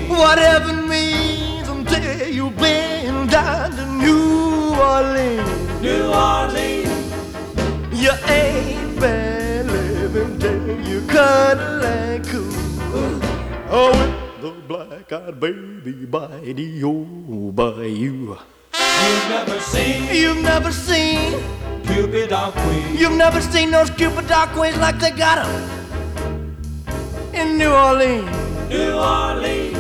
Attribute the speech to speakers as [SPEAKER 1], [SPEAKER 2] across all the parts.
[SPEAKER 1] Whatever it means, until you've been down to New Orleans.
[SPEAKER 2] New Orleans.
[SPEAKER 1] You ain't been living till you cuddle and cool. Oh, with the black-eyed baby by the old bayou.
[SPEAKER 2] You've never seen Cupid or Queen.
[SPEAKER 1] You've never seen those Cupid or Queens like they got 'em in New Orleans.
[SPEAKER 2] New Orleans.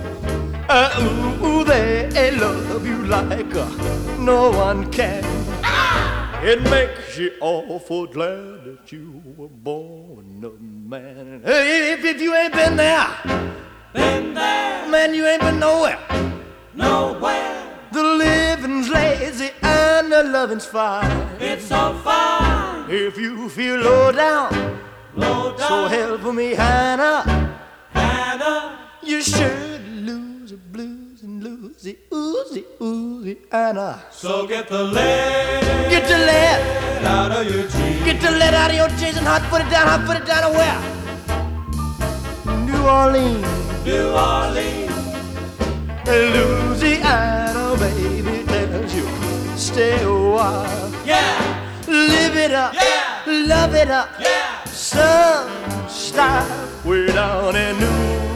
[SPEAKER 1] Ooh, they love you like no one can. It makes you awful glad that you were born a man. Hey, if you ain't been there, man, you ain't been nowhere.
[SPEAKER 2] Nowhere.
[SPEAKER 1] The living's lazy and the loving's fine.
[SPEAKER 2] It's so fine.
[SPEAKER 1] If you feel low down, so help me, Hannah,
[SPEAKER 2] Hannah,
[SPEAKER 1] you should lose the blues and lose the oozy, Hannah.
[SPEAKER 2] so get the lead.
[SPEAKER 1] Get the lead
[SPEAKER 2] out of your jeans.
[SPEAKER 1] Get the lead out of your jeans and hot foot it down to where? New Orleans.
[SPEAKER 2] New Orleans.
[SPEAKER 1] Louisiana, baby, tells you stay a while.
[SPEAKER 2] Yeah.
[SPEAKER 1] Live it up.
[SPEAKER 2] Yeah.
[SPEAKER 1] Love it up.
[SPEAKER 2] Yeah.
[SPEAKER 1] Some style way down in New